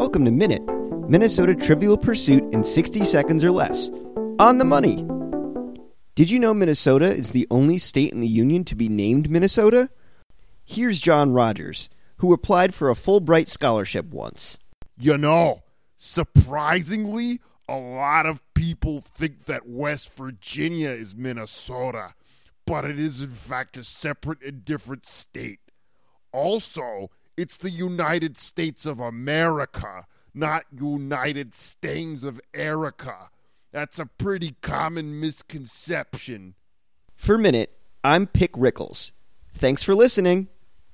Welcome to Minute, Minnesota Trivial Pursuit in 60 seconds or less. On the money! Did you know Minnesota is the only state in the Union to be named Minnesota? Here's John Rogers, who applied for a Fulbright scholarship once. You know, surprisingly, a lot of people think that West Virginia is Minnesota, but it is in fact a separate and different state. Also, it's the United States of America, not United States of Erica. That's a pretty common misconception. For Minute, I'm Pick Rickles. Thanks for listening.